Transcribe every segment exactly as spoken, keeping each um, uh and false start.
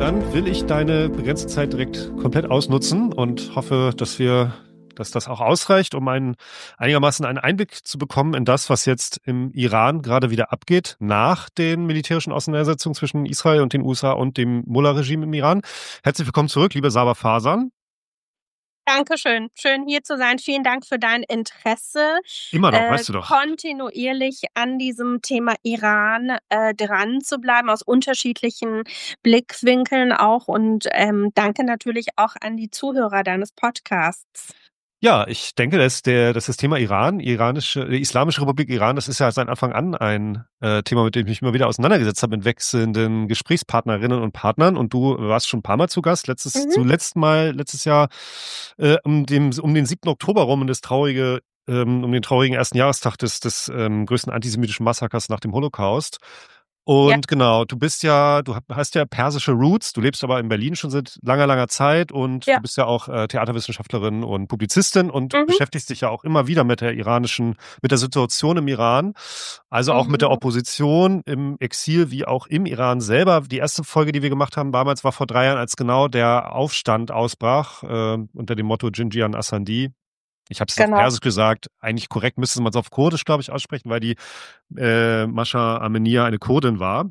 Dann will ich deine begrenzte Zeit direkt komplett ausnutzen und hoffe, dass wir, dass das auch ausreicht, um einen, einigermaßen einen Einblick zu bekommen in das, was jetzt im Iran gerade wieder abgeht, nach den militärischen Auseinandersetzungen zwischen Israel und den U S A und dem Mullah-Regime im Iran. Herzlich willkommen zurück, liebe Saba Fasan. Dankeschön. Schön hier zu sein. Vielen Dank für dein Interesse, Immer noch, äh, weißt du doch. kontinuierlich an diesem Thema Iran äh, dran zu bleiben, aus unterschiedlichen Blickwinkeln auch. Und ähm, danke natürlich auch an die Zuhörer deines Podcasts. Ja, ich denke, dass, der, dass das Thema Iran, iranische, die Islamische Republik Iran, das ist ja seit Anfang an ein äh, Thema, mit dem ich mich immer wieder auseinandergesetzt habe, mit wechselnden Gesprächspartnerinnen und Partnern. Und du warst schon ein paar Mal zu Gast. Letztes, Mhm. Zuletzt mal, letztes Jahr äh, um, dem, um den siebten Oktober rum, und das traurige, ähm, um den traurigen ersten Jahrestag des, des ähm, größten antisemitischen Massakers nach dem Holocaust. Und Ja. genau, du bist ja, du hast ja persische Roots, du lebst aber in Berlin schon seit langer, langer Zeit und Ja. du bist ja auch äh, Theaterwissenschaftlerin und Publizistin und Mhm. beschäftigst dich ja auch immer wieder mit der iranischen, mit der Situation im Iran, also auch Mhm. mit der Opposition im Exil wie auch im Iran selber. Die erste Folge, die wir gemacht haben damals, war vor drei Jahren, als genau der Aufstand ausbrach, äh, unter dem Motto Jinjiyan Assandi. Ich habe es auf Genau. Persisch gesagt. Eigentlich korrekt müsste man es auf Kurdisch, glaube ich, aussprechen, weil die äh, Masha Amenia eine Kurdin war.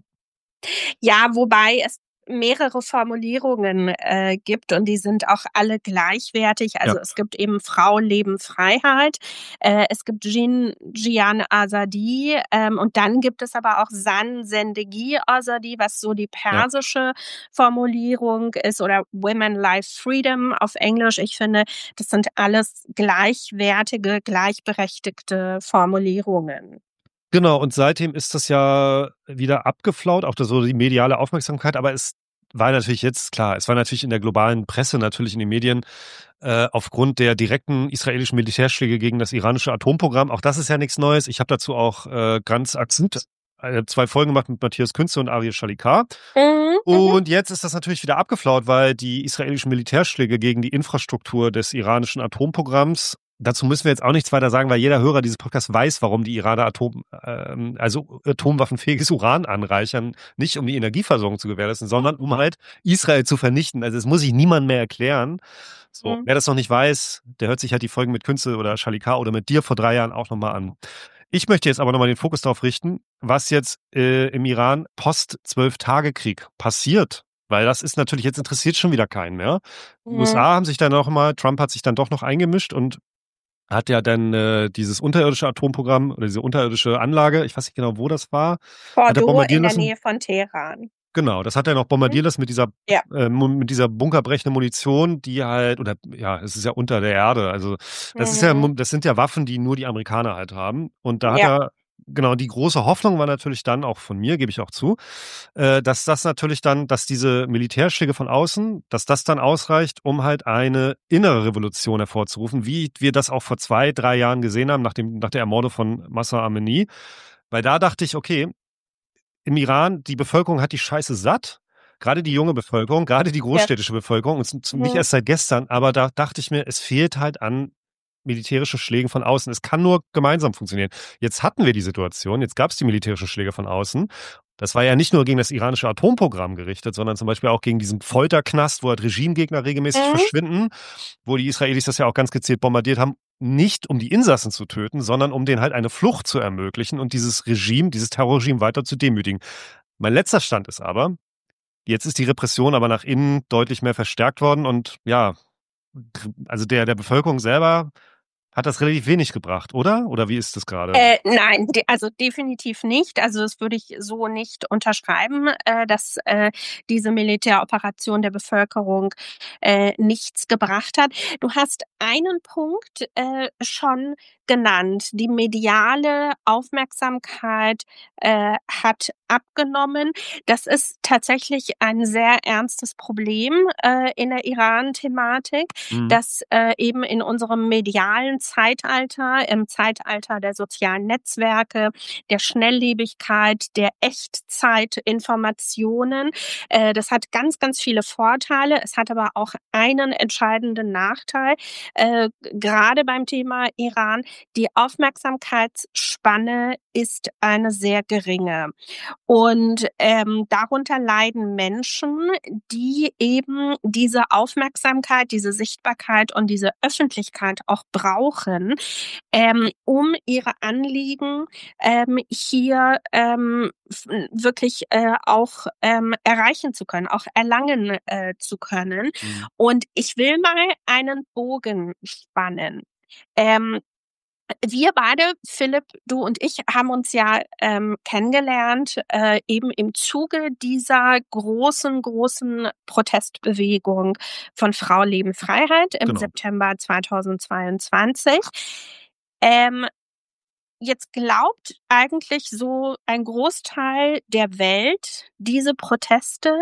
Ja, wobei es mehrere Formulierungen äh, gibt und die sind auch alle gleichwertig. Also Ja. es gibt eben Frau, Leben, Freiheit. Äh, es gibt Jin Jian Azadi ähm, und dann gibt es aber auch Zan Zendegi Azadi, was so die persische ja. Formulierung ist, oder Women, Life, Freedom auf Englisch. Ich finde, das sind alles gleichwertige, gleichberechtigte Formulierungen. Genau, und seitdem ist das ja wieder abgeflaut, auch so die mediale Aufmerksamkeit, aber es war natürlich jetzt klar, es war natürlich in der globalen Presse, natürlich in den Medien, äh, aufgrund der direkten israelischen Militärschläge gegen das iranische Atomprogramm. Auch das ist ja nichts Neues. Ich habe dazu auch äh, ganz akut äh, zwei Folgen gemacht mit Matthias Künze und Ariel Shalikar. Mhm, und jetzt ist das natürlich wieder abgeflaut, weil die israelischen Militärschläge gegen die Infrastruktur des iranischen Atomprogramms, dazu müssen wir jetzt auch nichts weiter sagen, weil jeder Hörer dieses Podcasts weiß, warum die Iraner Atom, ähm, also atomwaffenfähiges Uran anreichern, nicht um die Energieversorgung zu gewährleisten, sondern um halt Israel zu vernichten. Also das muss ich niemandem mehr erklären. So, mhm. Wer das noch nicht weiß, der hört sich halt die Folgen mit Künze oder Shalikar oder mit dir vor drei Jahren auch nochmal an. Ich möchte jetzt aber nochmal den Fokus darauf richten, was jetzt äh, im Iran post-Zwölf-Tage-Krieg passiert. Weil das ist natürlich, jetzt interessiert schon wieder keinen mehr. Die mhm. U S A haben sich dann noch mal, Trump hat sich dann doch noch eingemischt und hat ja dann äh, dieses unterirdische Atomprogramm oder diese unterirdische Anlage, ich weiß nicht genau, wo das war. Fordo in der Nähe von Teheran. Genau, das hat er noch bombardiert lassen mit dieser, ja. äh, mit dieser bunkerbrechenden Munition, die halt, oder ja, es ist ja unter der Erde. Also das mhm. ist ja, das sind ja Waffen, die nur die Amerikaner halt haben. Und da hat ja. er, genau, die große Hoffnung war natürlich dann auch von mir, gebe ich auch zu, äh, dass das natürlich dann, dass diese Militärschläge von außen, dass das dann ausreicht, um halt eine innere Revolution hervorzurufen, wie wir das auch vor zwei, drei Jahren gesehen haben, nach dem, nach der Ermordung von Mahsa Amini. Weil da dachte ich, okay, im Iran, die Bevölkerung hat die Scheiße satt. Gerade die junge Bevölkerung, gerade die großstädtische ja. Bevölkerung. Und nicht ja. erst seit gestern, aber da dachte ich mir, es fehlt halt an militärischen Schlägen von außen. Es kann nur gemeinsam funktionieren. Jetzt hatten wir die Situation, jetzt gab es die militärischen Schläge von außen. Das war ja nicht nur gegen das iranische Atomprogramm gerichtet, sondern zum Beispiel auch gegen diesen Folterknast, wo halt Regimegegner regelmäßig mhm. verschwinden, wo die Israelis das ja auch ganz gezielt bombardiert haben, nicht um die Insassen zu töten, sondern um denen halt eine Flucht zu ermöglichen und dieses Regime, dieses Terrorregime weiter zu demütigen. Mein letzter Stand ist aber, jetzt ist die Repression aber nach innen deutlich mehr verstärkt worden und ja, also der, der Bevölkerung selber hat das relativ wenig gebracht, oder? Oder wie ist das gerade? Äh, nein, de- also definitiv nicht. Also das würde ich so nicht unterschreiben, äh, dass äh, diese Militäroperation der Bevölkerung äh, nichts gebracht hat. Du hast einen Punkt äh, schon genannt. Die mediale Aufmerksamkeit äh, hat abgenommen. Das ist tatsächlich ein sehr ernstes Problem äh, in der Iran-Thematik, mhm. dass äh, eben in unserem medialen Zeitalter, im Zeitalter der sozialen Netzwerke, der Schnelllebigkeit, der Echtzeitinformationen. Äh, das hat ganz, ganz viele Vorteile. Es hat aber auch einen entscheidenden Nachteil, äh, gerade beim Thema Iran. Die Aufmerksamkeitsspanne ist eine sehr geringe. Und ähm, darunter leiden Menschen, die eben diese Aufmerksamkeit, diese Sichtbarkeit und diese Öffentlichkeit auch brauchen, ähm, um ihre Anliegen ähm, hier ähm, f- wirklich äh, auch ähm, erreichen zu können, auch erlangen äh, zu können. Mhm. Und ich will mal einen Bogen spannen. Ähm, Wir beide, Philipp, du und ich, haben uns ja ähm, kennengelernt, äh, eben im Zuge dieser großen, großen Protestbewegung von Frau Leben Freiheit im Genau. September zweitausendzweiundzwanzig. Ähm, Jetzt glaubt eigentlich so ein Großteil der Welt, diese Proteste,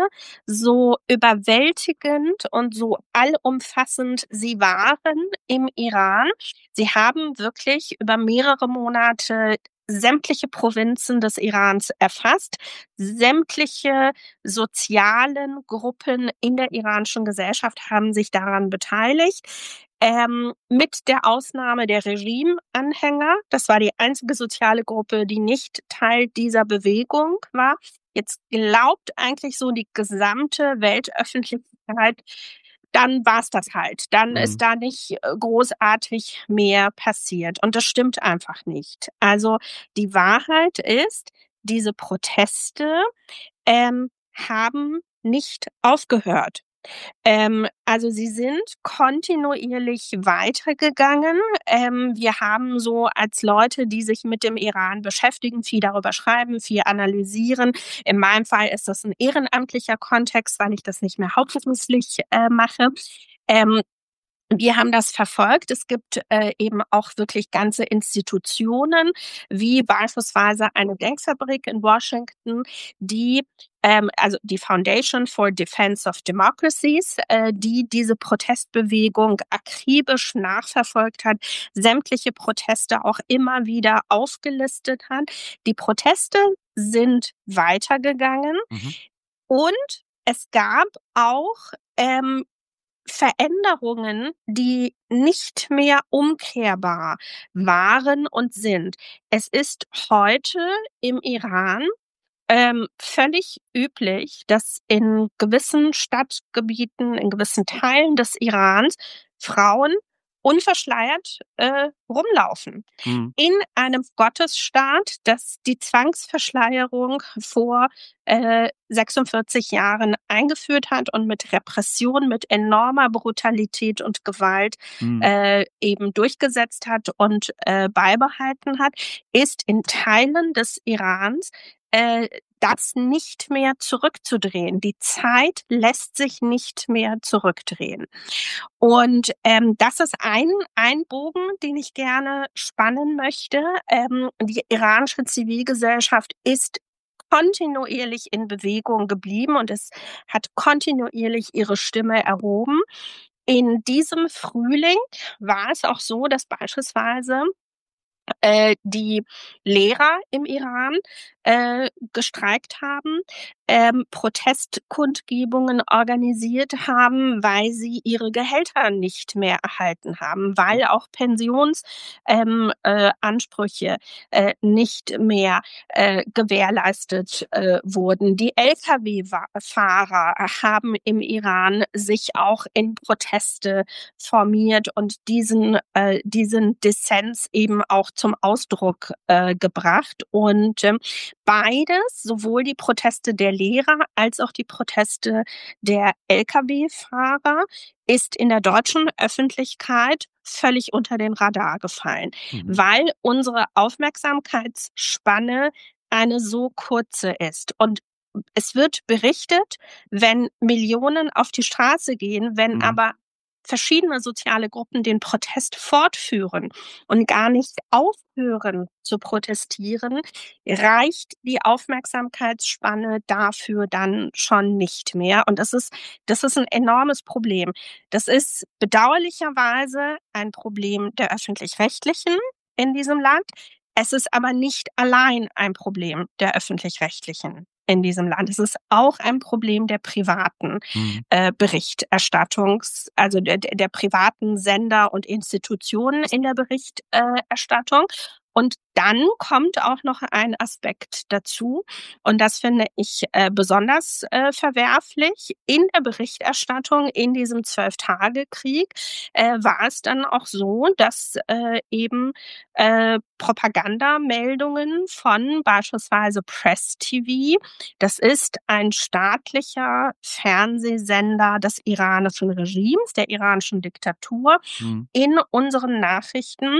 so überwältigend und so allumfassend sie waren im Iran. Sie haben wirklich über mehrere Monate sämtliche Provinzen des Irans erfasst, sämtliche sozialen Gruppen in der iranischen Gesellschaft haben sich daran beteiligt. Ähm, mit der Ausnahme der Regimeanhänger. Das war die einzige soziale Gruppe, die nicht Teil dieser Bewegung war. Jetzt glaubt eigentlich so die gesamte Weltöffentlichkeit, dann war's das halt. Dann Mhm. ist da nicht äh, großartig mehr passiert. Und das stimmt einfach nicht. Also die Wahrheit ist, diese Proteste ähm, haben nicht aufgehört. Ähm, also sie sind kontinuierlich weitergegangen. Ähm, wir haben so als Leute, die sich mit dem Iran beschäftigen, viel darüber schreiben, viel analysieren. In meinem Fall ist das ein ehrenamtlicher Kontext, weil ich das nicht mehr hauptberuflich äh, mache. Ähm, Wir haben das verfolgt. Es gibt äh, eben auch wirklich ganze Institutionen, wie beispielsweise eine Denkfabrik in Washington, die, ähm, also die Foundation for Defense of Democracies, äh, die diese Protestbewegung akribisch nachverfolgt hat, sämtliche Proteste auch immer wieder aufgelistet hat. Die Proteste sind weitergegangen Mhm. und es gab auch ähm, Veränderungen, die nicht mehr umkehrbar waren und sind. Es ist heute im Iran ähm, völlig üblich, dass in gewissen Stadtgebieten, in gewissen Teilen des Irans Frauen unverschleiert äh, rumlaufen. Mhm. In einem Gottesstaat, das die Zwangsverschleierung vor äh, sechsundvierzig Jahren eingeführt hat und mit Repression, mit enormer Brutalität und Gewalt Mhm. äh, eben durchgesetzt hat und äh, beibehalten hat, ist in Teilen des Irans äh, das nicht mehr zurückzudrehen. Die Zeit lässt sich nicht mehr zurückdrehen. Und ähm, das ist ein, ein Bogen, den ich gerne spannen möchte. Ähm, die iranische Zivilgesellschaft ist kontinuierlich in Bewegung geblieben und es hat kontinuierlich ihre Stimme erhoben. In diesem Frühling war es auch so, dass beispielsweise äh, die Lehrer im Iran äh, gestreikt haben, ähm, Protestkundgebungen organisiert haben, weil sie ihre Gehälter nicht mehr erhalten haben, weil auch Pensionsansprüche ähm, äh, Ansprüche, äh, nicht mehr äh, gewährleistet äh, wurden. Die Lkw-Fahrer haben im Iran sich auch in Proteste formiert und diesen, äh, diesen Dissens eben auch zum Ausdruck äh, gebracht. Und ähm, beides, sowohl die Proteste der Lehrer als auch die Proteste der Lkw-Fahrer, ist in der deutschen Öffentlichkeit völlig unter den Radar gefallen, Mhm. weil unsere Aufmerksamkeitsspanne eine so kurze ist. Und es wird berichtet, wenn Millionen auf die Straße gehen, wenn Mhm. aber verschiedene soziale Gruppen den Protest fortführen und gar nicht aufhören zu protestieren, reicht die Aufmerksamkeitsspanne dafür dann schon nicht mehr. Und das ist, das ist ein enormes Problem. Das ist bedauerlicherweise ein Problem der Öffentlich-Rechtlichen in diesem Land. Es ist aber nicht allein ein Problem der Öffentlich-Rechtlichen in diesem Land. Es ist auch ein Problem der privaten Mhm. äh, Berichterstattungs, also der, der privaten Sender und Institutionen in der Berichterstattung. Und dann kommt auch noch ein Aspekt dazu, und das finde ich äh, besonders äh, verwerflich. In der Berichterstattung in diesem Zwölf-Tage-Krieg äh, war es dann auch so, dass äh, eben äh, Propagandameldungen von beispielsweise Press T V, das ist ein staatlicher Fernsehsender des iranischen Regimes, der iranischen Diktatur, Mhm. in unseren Nachrichten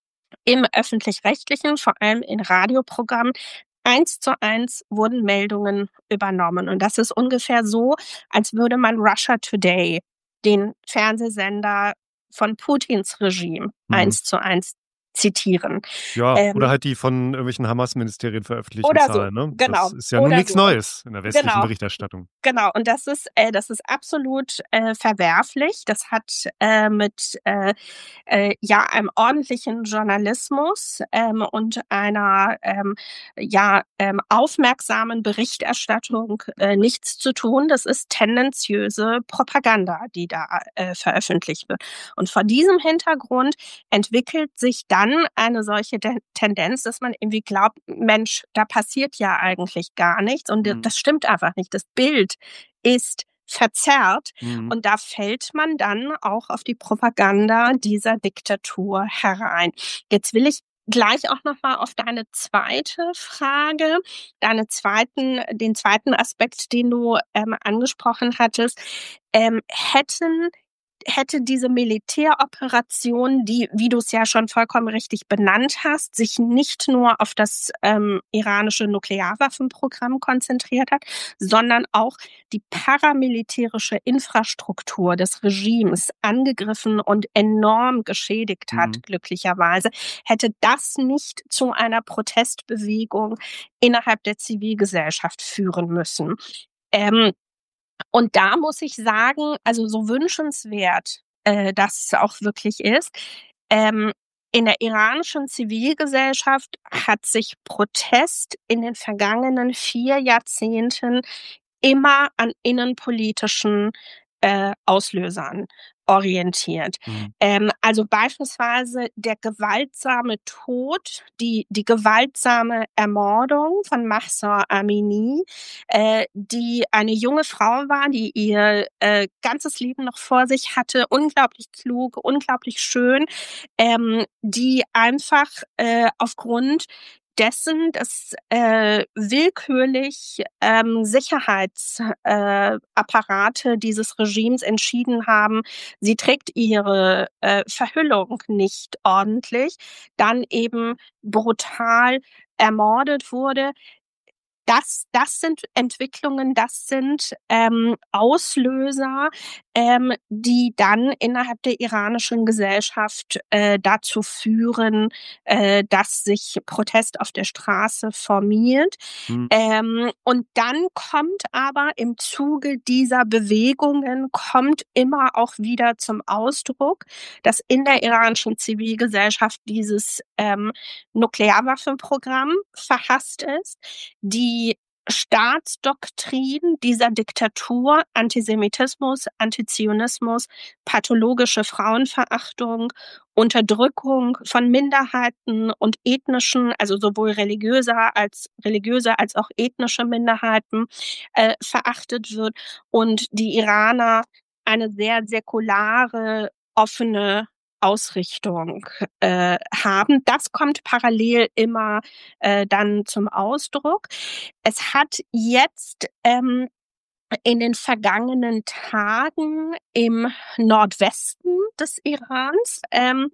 im Öffentlich-Rechtlichen, vor allem in Radioprogrammen, eins zu eins wurden Meldungen übernommen. Und das ist ungefähr so, als würde man Russia Today, den Fernsehsender von Putins Regime, Mhm. eins zu eins zitieren. Ja, oder Ähm, halt die von irgendwelchen Hamas-Ministerien veröffentlichten oder so, Zahlen, ne? Das genau, ist ja nun oder nix so. Und Neues in der westlichen genau, Berichterstattung. genau. Und das ist, äh, das ist absolut äh, verwerflich. Das hat äh, mit äh, äh, ja einem ordentlichen Journalismus ähm, und einer ähm, ja ähm, aufmerksamen Berichterstattung äh, nichts zu tun. Das ist tendenziöse Propaganda, die da äh, veröffentlicht wird. Und vor diesem Hintergrund entwickelt sich dann eine solche De- Tendenz, dass man irgendwie glaubt, Mensch, da passiert ja eigentlich gar nichts. Und Mhm. das stimmt einfach nicht. Das Bild ist verzerrt. Mhm. Und da fällt man dann auch auf die Propaganda dieser Diktatur herein. Jetzt will ich gleich auch noch mal auf deine zweite Frage, deine zweiten, den zweiten Aspekt, den du ähm, angesprochen hattest. Ähm, hätten hätte diese Militäroperation, die, wie du es ja schon vollkommen richtig benannt hast, sich nicht nur auf das ähm, iranische Nuklearwaffenprogramm konzentriert hat, sondern auch die paramilitärische Infrastruktur des Regimes angegriffen und enorm geschädigt Mhm. hat, glücklicherweise, hätte das nicht zu einer Protestbewegung innerhalb der Zivilgesellschaft führen müssen. Ähm, und da muss ich sagen, also so wünschenswert äh, das auch wirklich ist, ähm, in der iranischen Zivilgesellschaft hat sich Protest in den vergangenen vier Jahrzehnten immer an innenpolitischen äh, Auslösern orientiert. Mhm. Ähm, also beispielsweise der gewaltsame Tod, die, die gewaltsame Ermordung von Mahsa Amini, äh, die eine junge Frau war, die ihr äh, ganzes Leben noch vor sich hatte, unglaublich klug, unglaublich schön, ähm, die einfach äh, aufgrund dessen, dass äh, willkürlich ähm, Sicherheitsapparate äh, Apparate dieses Regimes entschieden haben, sie trägt ihre äh, Verhüllung nicht ordentlich, dann eben brutal ermordet wurde. Das, das sind Entwicklungen, das sind ähm, Auslöser, ähm, die dann innerhalb der iranischen Gesellschaft äh, dazu führen, äh, dass sich Protest auf der Straße formiert. Mhm. Ähm, und dann kommt aber im Zuge dieser Bewegungen kommt immer auch wieder zum Ausdruck, dass in der iranischen Zivilgesellschaft dieses ähm, Nuklearwaffenprogramm verhasst ist, die Staatsdoktrin dieser Diktatur, Antisemitismus, Antizionismus, pathologische Frauenverachtung, Unterdrückung von Minderheiten und ethnischen, also sowohl religiöser als religiöse als auch ethnische Minderheiten äh, verachtet wird und die Iraner eine sehr säkulare, offene Ausrichtung äh, haben. Das kommt parallel immer äh, dann zum Ausdruck. Es hat jetzt ähm, in den vergangenen Tagen im Nordwesten des Irans ähm,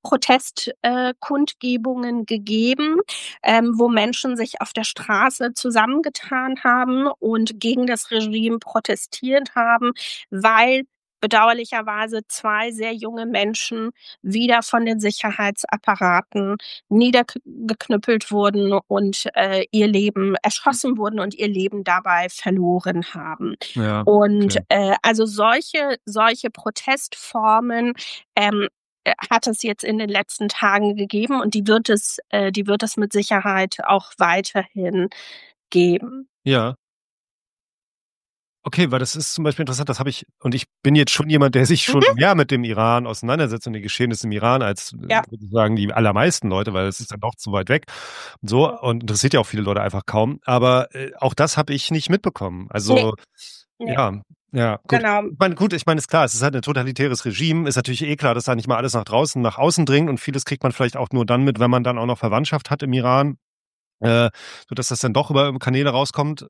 Protestkundgebungen äh, gegeben, ähm, wo Menschen sich auf der Straße zusammengetan haben und gegen das Regime protestiert haben, weil bedauerlicherweise zwei sehr junge Menschen wieder von den Sicherheitsapparaten niedergeknüppelt wurden und äh, ihr Leben erschossen wurden und ihr Leben dabei verloren haben. Ja, Und okay. äh, also solche, solche Protestformen ähm, äh, hat es jetzt in den letzten Tagen gegeben und die wird es, äh, die wird es mit Sicherheit auch weiterhin geben. Ja. Okay, weil das ist zum Beispiel interessant, das habe ich und ich bin jetzt schon jemand, der sich schon Mhm. mehr mit dem Iran auseinandersetzt und den Geschehnissen im Iran als, äh, Ja. sozusagen die allermeisten Leute, weil es ist dann doch zu weit weg und so Mhm. und interessiert ja auch viele Leute einfach kaum. Aber, äh, auch das habe ich nicht mitbekommen. Ne, Also, ne, ja, ja, gut. genau. Ich meine, gut, ich meine, ist klar, es ist halt 'n totalitäres Regime. Ist natürlich eh klar, dass da nicht mal alles nach draußen nach außen dringt und vieles kriegt man vielleicht auch nur dann mit, wenn man dann auch noch Verwandtschaft hat im Iran, äh, sodass das dann doch über Kanäle rauskommt.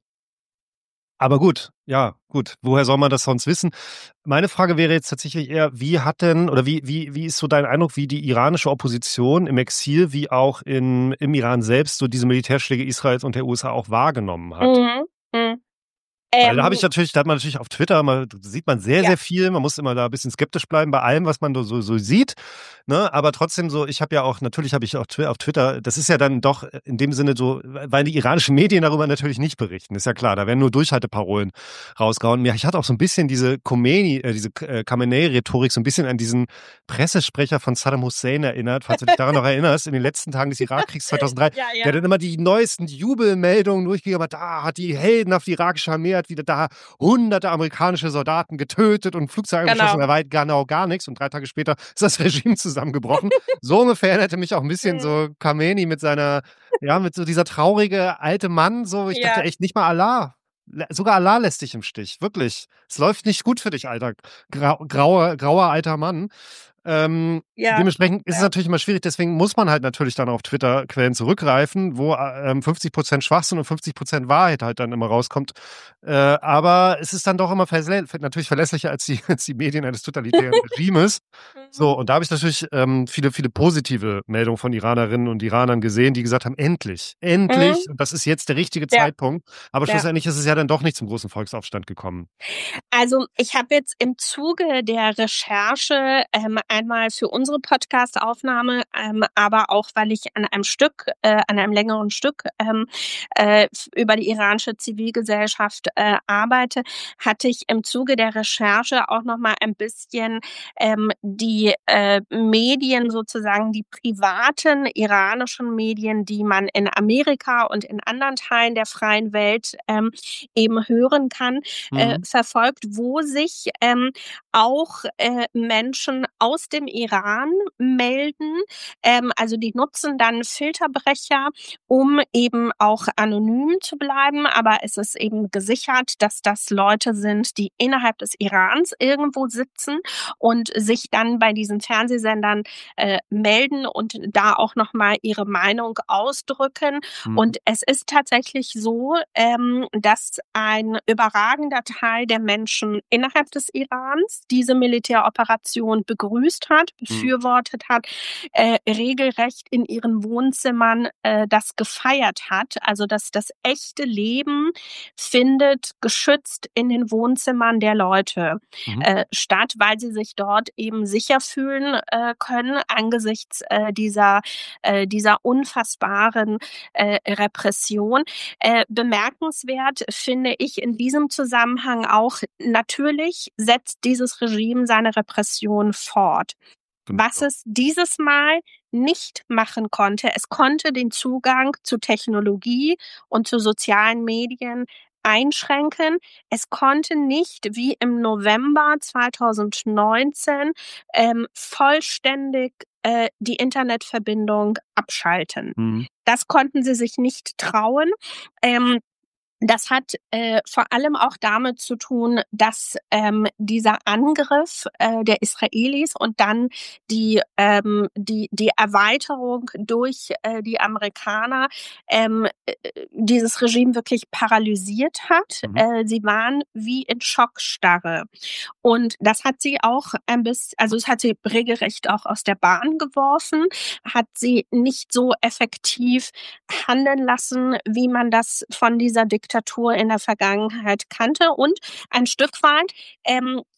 Aber gut, ja, gut. Woher soll man das sonst wissen? Meine Frage wäre jetzt tatsächlich eher, wie hat denn oder wie wie wie ist so dein Eindruck, wie die iranische Opposition im Exil wie auch in im Iran selbst so diese Militärschläge Israels und der U S A auch wahrgenommen hat? Mhm, mhm. Weil da habe Ähm, ich natürlich da hat man natürlich auf Twitter mal sieht man sehr, ja. sehr viel. Man muss immer da 'n bisschen skeptisch bleiben bei allem, was man da so so sieht, ne? Aber trotzdem so ich habe ja auch natürlich habe ich auch Twi auf Twitter das ist ja dann doch in dem Sinne so, weil die iranischen Medien darüber natürlich nicht berichten, ist ja klar. Da werden nur Durchhalteparolen rausgehauen. Ja, ich hatte auch so 'n bisschen diese Khomeini äh, diese K äh, Khamenei-Rhetorik so 'n bisschen an diesen Pressesprecher von Saddam Hussein erinnert, falls du dich daran noch erinnerst, in den letzten Tagen des Irakkriegs zweitausenddrei, Ja, der ja. dann immer die neuesten Jubelmeldungen durchgegeben hat: „Da hat die heldenhafte irakische Armee hat wieder da hunderte amerikanische Soldaten getötet und Flugzeuge abgeschossen.“ Genau. Da war halt genau gar nix und drei Tage später ist das Regime zusammengebrochen. So ungefähr erinnerte mich auch 'n bisschen Mhm. so Khamenei mit seiner ja, mit so dieser traurige alte Mann so. Ich dachte Ja. echt, nicht mal Allah lä sogar Allah lässt dich im Stich, wirklich. Es läuft nicht gut für dich, alter grau grauer grauer alter Mann. Ähm, Ja, dementsprechend ist es ja. natürlich immer schwierig, deswegen muss man halt natürlich dann auf Twitter-Quellen zurückgreifen, wo, äh, ähm, fünfzig Prozent Schwachsinn und fünfzig Prozent Wahrheit halt dann immer rauskommt. Äh, aber es ist dann doch immer versä natürlich verlässlicher als die als die Medien eines totalitären Regimes. So, Mhm. und da habe ich natürlich, ähm, viele, viele positive Meldungen von Iranerinnen und Iranern gesehen, die gesagt haben: „Endlich, Mhm. endlich und das ist jetzt der richtige Ja, Zeitpunkt.“ Aber ja. schlussendlich ist es ja dann doch nicht zum großen Volksaufstand gekommen. Also, ich habe jetzt im Zuge der Recherche, ähm, einmal für unsere Podcastaufnahme, ähm, aber auch, weil ich an einem Stück äh, an einem längeren Stück, ähm, äh, f über die iranische Zivilgesellschaft, äh, arbeite, hatte ich im Zuge der Recherche auch noch mal ein bisschen, ähm, die, äh, Medien sozusagen die privaten iranischen Medien, die man in Amerika und in anderen Teilen der freien Welt, ähm, eben hören kann, äh, Mhm. verfolgt, wo sich, ähm, auch, äh, Menschen aus dem Iran melden. Ähm, also, die nutzen dann Filterbrecher, um eben auch anonym zu bleiben, aber es ist eben gesichert, dass das Leute sind, die innerhalb des Irans irgendwo sitzen und sich dann bei diesen Fernsehsendern, äh, melden und da auch noch mal ihre Meinung ausdrücken. Mhm. Und es ist tatsächlich so, ähm, dass ein überragender Teil der Menschen innerhalb des Irans diese Militäroperation begrüßt hat, Mhm. befürwortet hat, äh, regelrecht in ihren Wohnzimmern, äh, das gefeiert hat. Also, dass das echte Leben findet geschützt in den Wohnzimmern der Leute, Mhm. äh, statt, weil sie sich dort eben sicher fühlen, äh, können angesichts, äh, dieser äh, dieser unfassbaren, äh, Repression. Äh, bemerkenswert finde ich in diesem Zusammenhang auch, natürlich setzt dieses Regime seine Repression fort. Was Genau. es dieses Mal nicht machen konnte, es konnte den Zugang zu Technologie und zu sozialen Medien einschränken. Es konnte nicht wie im November zweitausendneunzehn, ähm, vollständig, äh, die Internetverbindung abschalten. Mhm. Das konnten sie sich nicht trauen. Ähm, das hat, äh, vor allem auch damit zu tun, dass, ähm, dieser Angriff, äh, der Israelis und dann die ähm, die die Erweiterung durch, äh, die Amerikaner, ähm, äh, dieses Regime wirklich paralysiert hat. Mhm. Äh, sie waren wie in Schockstarre. Und das hat sie auch ein biss also, es hat sie regelrecht auch aus der Bahn geworfen, hat sie nicht so effektiv handeln lassen, wie man das von dieser Diktatur in der Vergangenheit kannte. Und ein Stück weit, ähm,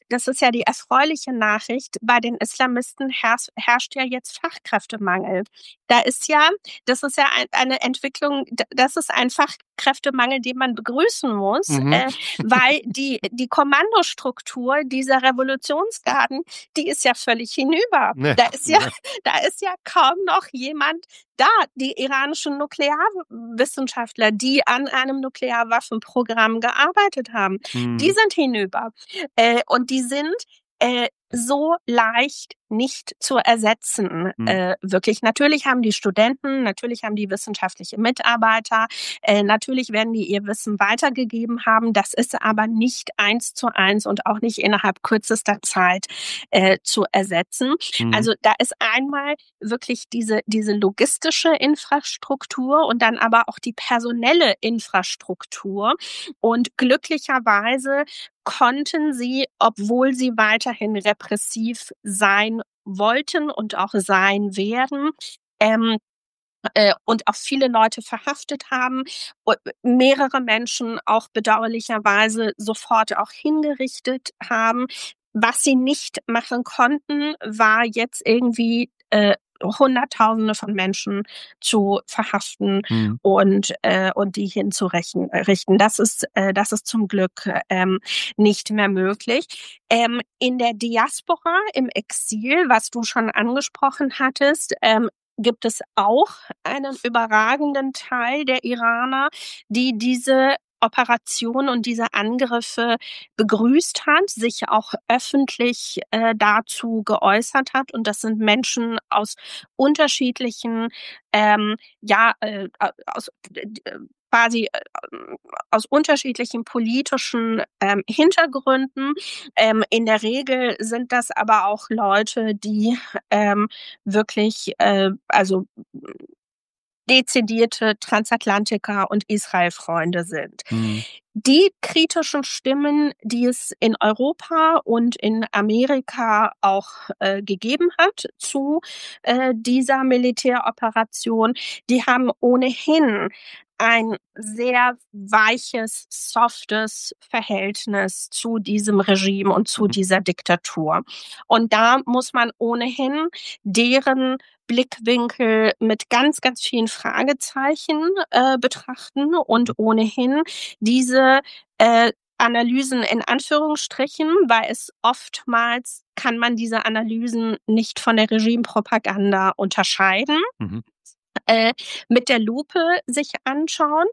das ist ja die erfreuliche Nachricht, bei den Islamisten herrscht, herrscht ja jetzt Fachkräftemangel. Da ist ja, das ist ja ein, eine Entwicklung, das ist ein Fachkräftemangel, den man begrüßen muss, Mhm. äh, weil die, die Kommandostruktur dieser Revolutionsgarden, die ist ja völlig hinüber. Ne, Da ist ja, ja. da ist ja kaum noch jemand da. Die iranischen Nuklearwissenschaftler, die an einem Nuklearwaffenprogramm gearbeitet haben, die Mhm. sind hinüber. Äh, und die sind äh, so leicht nicht zu ersetzen, Mhm. äh, wirklich. Natürlich haben die Studenten, natürlich haben die wissenschaftliche Mitarbeiter, äh, natürlich werden die ihr Wissen weitergegeben haben. Das ist aber nicht eins zu eins und auch nicht innerhalb kürzester Zeit äh, zu ersetzen. Mhm. Also da ist einmal wirklich diese, diese logistische Infrastruktur und dann aber auch die personelle Infrastruktur. Und glücklicherweise konnten sie, obwohl sie weiterhin repressiv sein wollten und auch sein werden, ähm, äh, und auch viele Leute verhaftet haben, und mehrere Menschen auch bedauerlicherweise sofort auch hingerichtet haben. Was sie nicht machen konnten, war jetzt irgendwie äh, Hunderttausende von Menschen zu verhaften Mhm. und äh, und die hinzurichten. Richten. Das ist äh, das ist zum Glück ähm, nicht mehr möglich. Ähm, in der Diaspora, im Exil, was du schon angesprochen hattest, ähm, gibt es auch einen überragenden Teil der Iraner, die diese Operation und diese Angriffe begrüßt hat, sich auch öffentlich äh, dazu geäußert hat. Und das sind Menschen aus unterschiedlichen, ähm, ja, äh, aus äh, quasi äh, aus unterschiedlichen politischen ähm, Hintergründen. Ähm, in der Regel sind das aber auch Leute, die ähm, wirklich, äh, also dezidierte Transatlantiker und Israel-Freunde sind. Mhm. Die kritischen Stimmen, die es in Europa und in Amerika auch äh, gegeben hat zu äh, dieser Militäroperation, die haben ohnehin ein sehr weiches, softes Verhältnis zu diesem Regime und zu Mhm. dieser Diktatur. Und da muss man ohnehin deren Blickwinkel mit ganz, ganz vielen Fragezeichen äh, betrachten und ohnehin diese äh, Analysen in Anführungsstrichen, weil es oftmals kann man diese Analysen nicht von der Regimepropaganda unterscheiden, Mhm. äh, mit der Lupe sich anschauen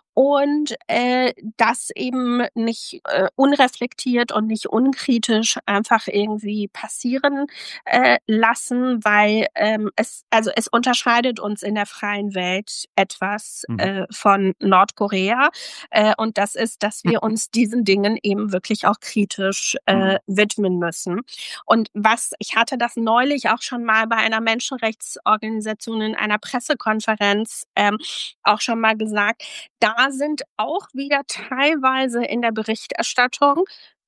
und äh, das eben nicht äh, unreflektiert und nicht unkritisch einfach irgendwie passieren äh, lassen, weil ähm, es also es unterscheidet uns in der freien Welt etwas Mhm. äh, von Nordkorea äh, und das ist, dass wir uns diesen Dingen eben wirklich auch kritisch äh, Mhm. widmen müssen. Und was ich hatte das neulich auch schon mal bei einer Menschenrechtsorganisation in einer Pressekonferenz ähm, auch schon mal gesagt, da sind auch wieder teilweise in der Berichterstattung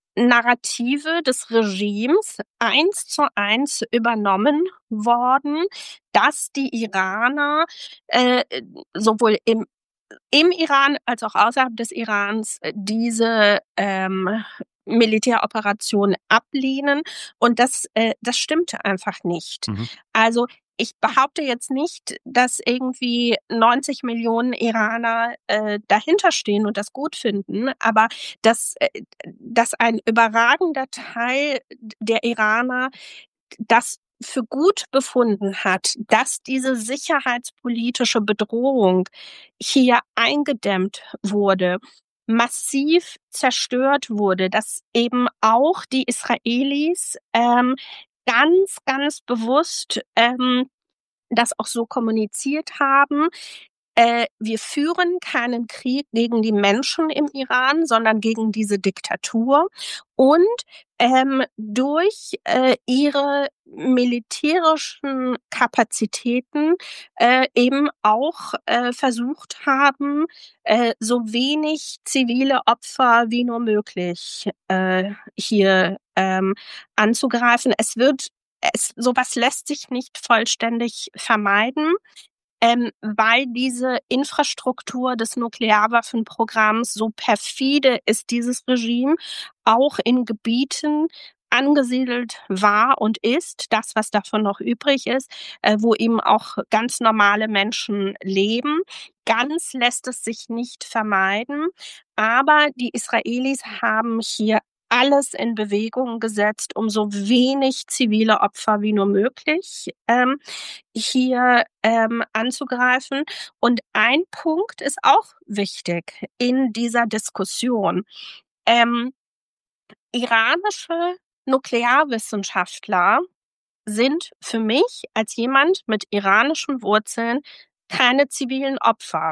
Narrative des Regimes eins zu eins übernommen worden, dass die Iraner äh, sowohl im im Iran als auch außerhalb des Irans äh, diese ähm, Militäroperation ablehnen. Und das, äh, das stimmt einfach nicht. Mhm. Also ich behaupte jetzt nicht, dass irgendwie neunzig Millionen Iraner äh, dahinter stehen und das gut finden, aber dass, äh, dass ein überragender Teil der Iraner das für gut befunden hat, dass diese sicherheitspolitische Bedrohung hier eingedämmt wurde, massiv zerstört wurde, dass eben auch die Israelis ähm, ganz, ganz bewusst ähm, das auch so kommuniziert haben, äh, wir führen keinen Krieg gegen die Menschen im Iran, sondern gegen diese Diktatur. Und ähm, durch äh, ihre militärischen Kapazitäten äh, eben auch äh, versucht haben, äh, so wenig zivile Opfer wie nur möglich äh, hier ähm, anzugreifen. Es wird es, sowas lässt sich nicht vollständig vermeiden ähm, weil diese Infrastruktur des Nuklearwaffenprogramms so perfide ist, dieses Regime, auch in Gebieten, angesiedelt war und ist, das, was davon noch übrig ist, äh, wo eben auch ganz normale Menschen leben. Ganz lässt es sich nicht vermeiden, aber die Israelis haben hier alles in Bewegung gesetzt, um so wenig zivile Opfer wie nur möglich ähm, hier ähm, anzugreifen. Und ein Punkt ist auch wichtig in dieser Diskussion. Ähm, iranische Nuklearwissenschaftler sind für mich als jemand mit iranischen Wurzeln keine zivilen Opfer.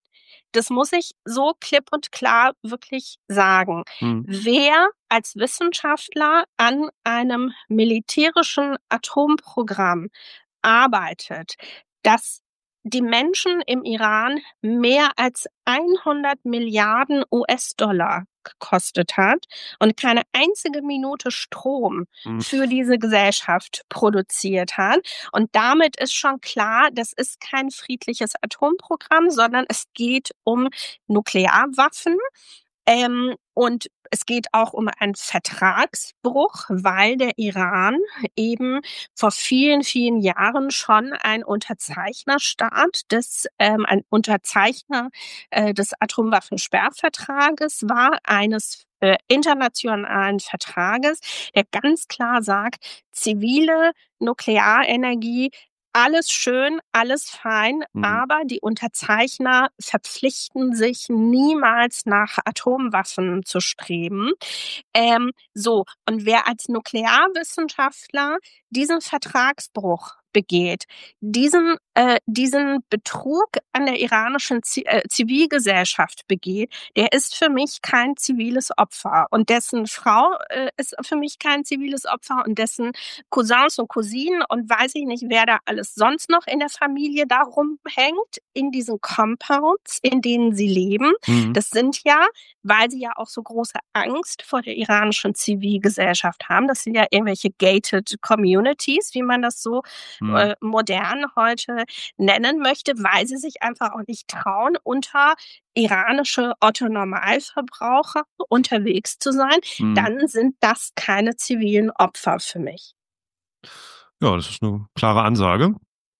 Das muss ich so klipp und klar wirklich sagen. Mhm. Wer als Wissenschaftler an einem militärischen Atomprogramm arbeitet, das die Menschen im Iran mehr als hundert Milliarden U S-Dollar gekostet hat und keine einzige Minute Strom Mhm. für diese Gesellschaft produziert hat. Und damit ist schon klar, das ist kein friedliches Atomprogramm, sondern es geht um Nuklearwaffen. Ähm, und es geht auch um einen Vertragsbruch, weil der Iran eben vor vielen, vielen Jahren schon ein Unterzeichnerstaat des, ähm, ein Unterzeichner äh, des Atomwaffensperrvertrages war, eines äh, internationalen Vertrages, der ganz klar sagt, zivile Nuklearenergie, alles schön, alles fein, Mhm. aber die Unterzeichner verpflichten sich niemals nach Atomwaffen zu streben. Ähm, so, und wer als Nuklearwissenschaftler diesen Vertragsbruch begeht, diesen, äh, diesen Betrug an der iranischen Zi äh, Zivilgesellschaft begeht, der ist für mich kein ziviles Opfer. Und dessen Frau äh, ist für mich kein ziviles Opfer und dessen Cousins und Cousinen und weiß ich nicht, wer da alles sonst noch in der Familie da rumhängt, in diesen Compounds, in denen sie leben. Mhm. Das sind ja, weil sie ja auch so große Angst vor der iranischen Zivilgesellschaft haben. Das sind ja irgendwelche gated communities, wie man das so Mhm. äh, modern heute nennen möchte, weil sie sich einfach auch nicht trauen, unter iranische Otto-Normalverbraucher unterwegs zu sein. Mhm. Dann sind das keine zivilen Opfer für mich. Ja, das ist eine klare Ansage.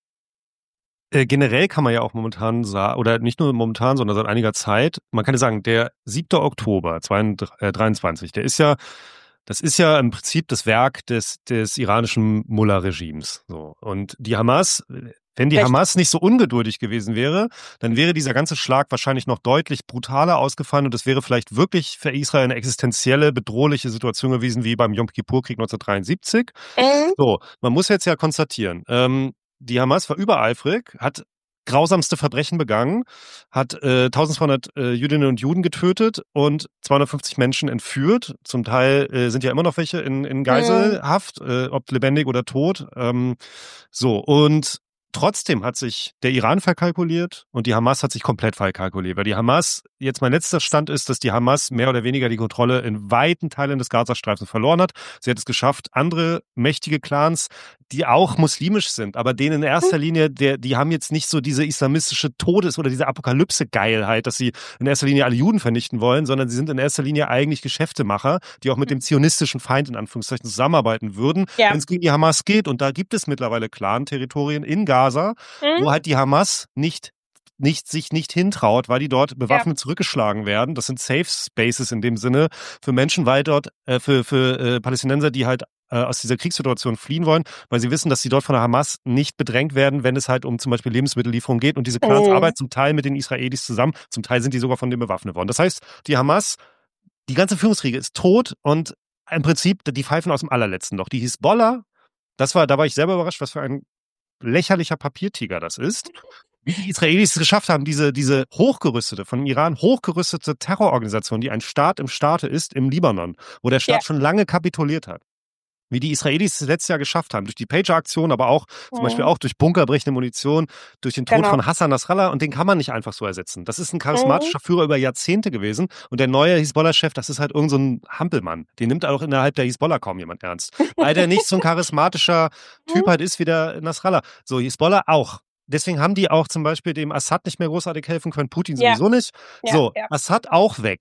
Äh, generell kann man ja auch momentan sagen, oder nicht nur momentan, sondern seit einiger Zeit, man kann ja sagen, der siebte Oktober zweitausenddreiundzwanzig, der ist ja, das ist ja im Prinzip das Werk des, des iranischen Mullah-Regimes. So. Und die Hamas, wenn die Richtig. Hamas nicht so ungeduldig gewesen wäre, dann wäre dieser ganze Schlag wahrscheinlich noch deutlich brutaler ausgefallen und es wäre vielleicht wirklich für Israel eine existenzielle, bedrohliche Situation gewesen, wie beim Yom Kippur-Krieg neunzehnhundertdreiundsiebzig. Mhm. So, man muss jetzt ja konstatieren, ähm, die Hamas war übereifrig, hat grausamste Verbrechen begangen, hat äh, eintausendzweihundert äh, Jüdinnen und Juden getötet und zweihundertfünfzig Menschen entführt. Zum Teil äh, sind ja immer noch welche in, in Geiselhaft, äh, ob lebendig oder tot. Ähm, so, und trotzdem hat sich der Iran verkalkuliert und die Hamas hat sich komplett verkalkuliert. Weil die Hamas, jetzt mein letzter Stand ist, dass die Hamas mehr oder weniger die Kontrolle in weiten Teilen des Gazastreifens verloren hat. Sie hat es geschafft, andere mächtige Clans, die auch muslimisch sind, aber denen in erster Linie, der, die haben jetzt nicht so diese islamistische Todes- oder diese Apokalypse-Geilheit, dass sie in erster Linie alle Juden vernichten wollen, sondern sie sind in erster Linie eigentlich Geschäftemacher, die auch mit dem zionistischen Feind in Anführungszeichen zusammenarbeiten würden, Ja. wenn es gegen die Hamas geht. Und da gibt es mittlerweile Clan-Territorien in Gaza, Mhm. wo halt die Hamas nicht nicht, sich nicht hintraut, weil die dort bewaffnet ja. zurückgeschlagen werden. Das sind Safe Spaces in dem Sinne für Menschen, weil dort, äh, für, für äh, Palästinenser, die halt äh, aus dieser Kriegssituation fliehen wollen, weil sie wissen, dass sie dort von der Hamas nicht bedrängt werden, wenn es halt um zum Beispiel Lebensmittellieferungen geht. Und diese Clans Mhm. arbeiten zum Teil mit den Israelis zusammen, zum Teil sind die sogar von denen bewaffnet worden. Das heißt, die Hamas, die ganze Führungsriege ist tot und im Prinzip die pfeifen aus dem allerletzten Loch. Die Hisbollah, das war, da war ich selber überrascht, was für ein lächerlicher Papiertiger das ist. Wie die Israelis es geschafft haben, diese, diese hochgerüstete, von Iran hochgerüstete Terrororganisation, die ein Staat im Staate ist, im Libanon, wo der Staat ja. schon lange kapituliert hat. Wie die Israelis es letztes Jahr geschafft haben, durch die Pager-Aktion, aber auch mhm. zum Beispiel auch durch bunkerbrechende Munition, durch den Tod genau. von Hassan Nasrallah, und den kann man nicht einfach so ersetzen. Das ist ein charismatischer mhm. Führer über Jahrzehnte gewesen und der neue Hisbollah-Chef, das ist halt irgend so ein Hampelmann. Den nimmt auch innerhalb der Hisbollah kaum jemand ernst, weil der nicht so ein charismatischer Typ halt ist wie der Nasrallah. So, Hisbollah auch. Deswegen haben die auch zum Beispiel dem Assad nicht mehr großartig helfen können, Putin sowieso ja. nicht. So, ja, ja. Assad auch weg.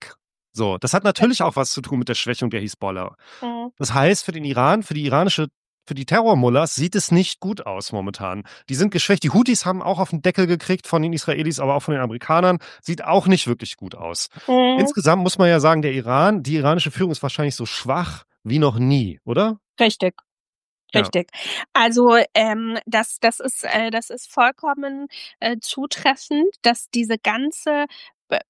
So, das hat natürlich auch was zu tun mit der Schwächung der Hisbollah. Mhm. Das heißt, für den Iran, für die iranische für die Terrormullahs sieht es nicht gut aus momentan. Die sind geschwächt. Die Houthis haben auch auf den Deckel gekriegt von den Israelis, aber auch von den Amerikanern. Sieht auch nicht wirklich gut aus. Mhm. Insgesamt muss man ja sagen, der Iran, die iranische Führung ist wahrscheinlich so schwach wie noch nie, oder? Richtig. Ja. Richtig. Also ähm, das, das ist, äh, das ist vollkommen äh, zutreffend, dass diese ganze äh,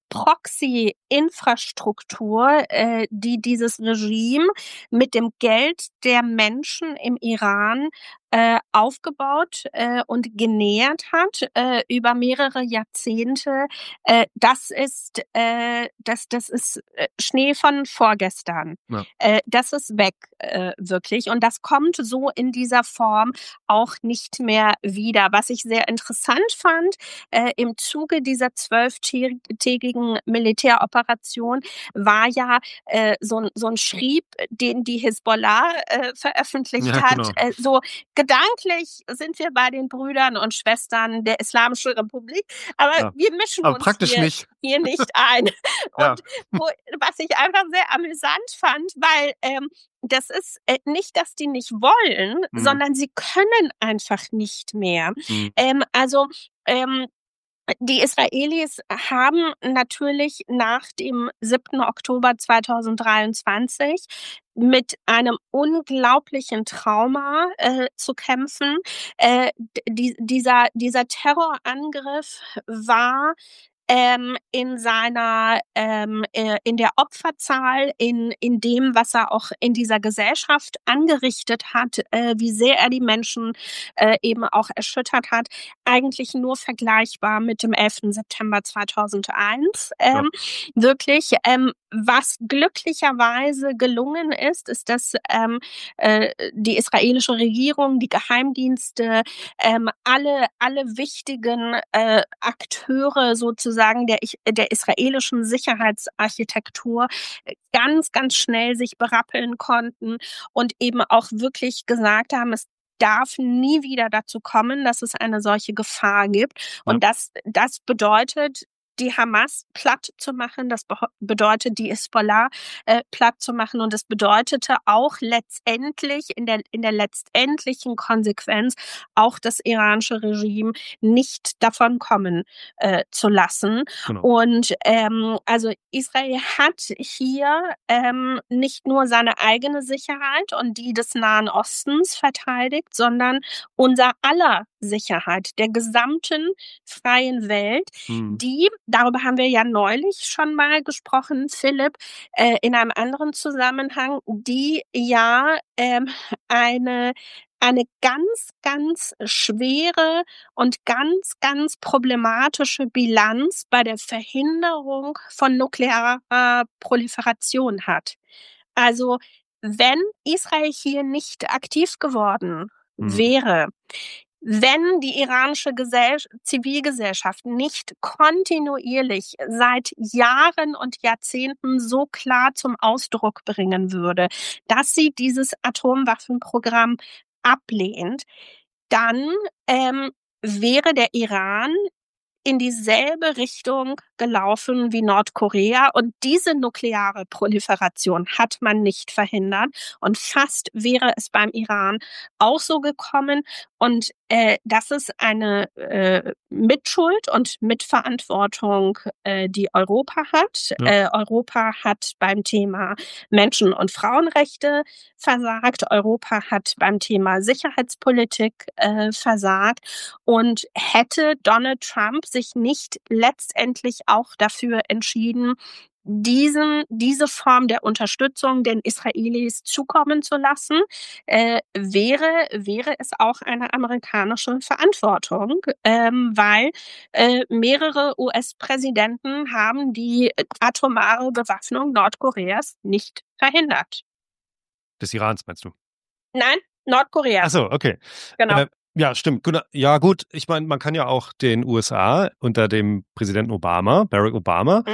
Proxy-Infrastruktur, äh, die dieses Regime mit dem Geld der Menschen im Iran äh, aufgebaut äh, und genährt hat äh, über mehrere Jahrzehnte, äh, das ist, äh, das, das ist äh, Schnee von vorgestern. Ja. Äh, das ist weg, äh, wirklich. Und das kommt so in dieser Form auch nicht mehr wieder. Was ich sehr interessant fand, äh, im Zuge dieser zwölftägigen Militäroperation war ja äh, so, so ein Schrieb, den die Hisbollah äh, veröffentlicht Ja, hat. genau. Äh, so gedanklich sind wir bei den Brüdern und Schwestern der Islamischen Republik, aber Ja. wir mischen Aber uns praktisch hier, nicht. hier nicht ein. Ja. Und wo, was ich einfach sehr amüsant fand, weil ähm, das ist äh, nicht, dass die nicht wollen, Mhm. sondern sie können einfach nicht mehr. Mhm. Ähm, also ähm, die Israelis haben natürlich nach dem siebten Oktober zweitausenddreiundzwanzig mit einem unglaublichen Trauma äh, zu kämpfen. Äh, die, dieser, dieser Terrorangriff war ähm, in seiner, ähm, äh, in der Opferzahl, in, in dem, was er auch in dieser Gesellschaft angerichtet hat, äh, wie sehr er die Menschen äh, eben auch erschüttert hat, eigentlich nur vergleichbar mit dem elften September zweitausendeins. Ähm, ja. Wirklich, ähm, was glücklicherweise gelungen ist, ist, dass ähm, äh, die israelische Regierung, die Geheimdienste, ähm, alle, alle wichtigen äh, Akteure sozusagen der, der israelischen Sicherheitsarchitektur ganz, ganz schnell sich berappeln konnten und eben auch wirklich gesagt haben, es darf nie wieder dazu kommen, dass es eine solche Gefahr gibt. Ja. Und das, das bedeutet, die Hamas platt zu machen, das bedeutet, die Hisbollah äh, platt zu machen und das bedeutete auch letztendlich, in der, in der letztendlichen Konsequenz, auch das iranische Regime nicht davon kommen äh, zu lassen. Genau. Und ähm, also Israel hat hier ähm, nicht nur seine eigene Sicherheit und die des Nahen Ostens verteidigt, sondern unser aller Sicherheit, der gesamten freien Welt, hm. die, darüber haben wir ja neulich schon mal gesprochen, Philipp, äh, in einem anderen Zusammenhang, die ja ähm, eine eine ganz, ganz schwere und ganz, ganz problematische Bilanz bei der Verhinderung von nuklearer Proliferation hat. Also wenn Israel hier nicht aktiv geworden wäre, mhm. wenn die iranische Gesell- Zivilgesellschaft nicht kontinuierlich seit Jahren und Jahrzehnten so klar zum Ausdruck bringen würde, dass sie dieses Atomwaffenprogramm ablehnt, dann ähm, wäre der Iran in dieselbe Richtung gelaufen wie Nordkorea. Und diese nukleare Proliferation hat man nicht verhindert. Und fast wäre es beim Iran auch so gekommen. Und äh, das ist eine äh, Mitschuld und Mitverantwortung, äh, die Europa hat. Ja. Äh, Europa hat beim Thema Menschen- und Frauenrechte versagt. Europa hat beim Thema Sicherheitspolitik äh, versagt. Und hätte Donald Trump sich nicht letztendlich auch dafür entschieden, diesen, diese Form der Unterstützung den Israelis zukommen zu lassen, äh, wäre, wäre es auch eine amerikanische Verantwortung, ähm, weil äh, mehrere U S-Präsidenten haben die atomare Bewaffnung Nordkoreas nicht verhindert. Des Irans, meinst du? Nein, Nordkorea. Ach so, okay. Genau. Äh, ja, stimmt. Ja, gut. Ich meine, man kann ja auch den U S A unter dem Präsidenten Obama, Barack Obama, mhm.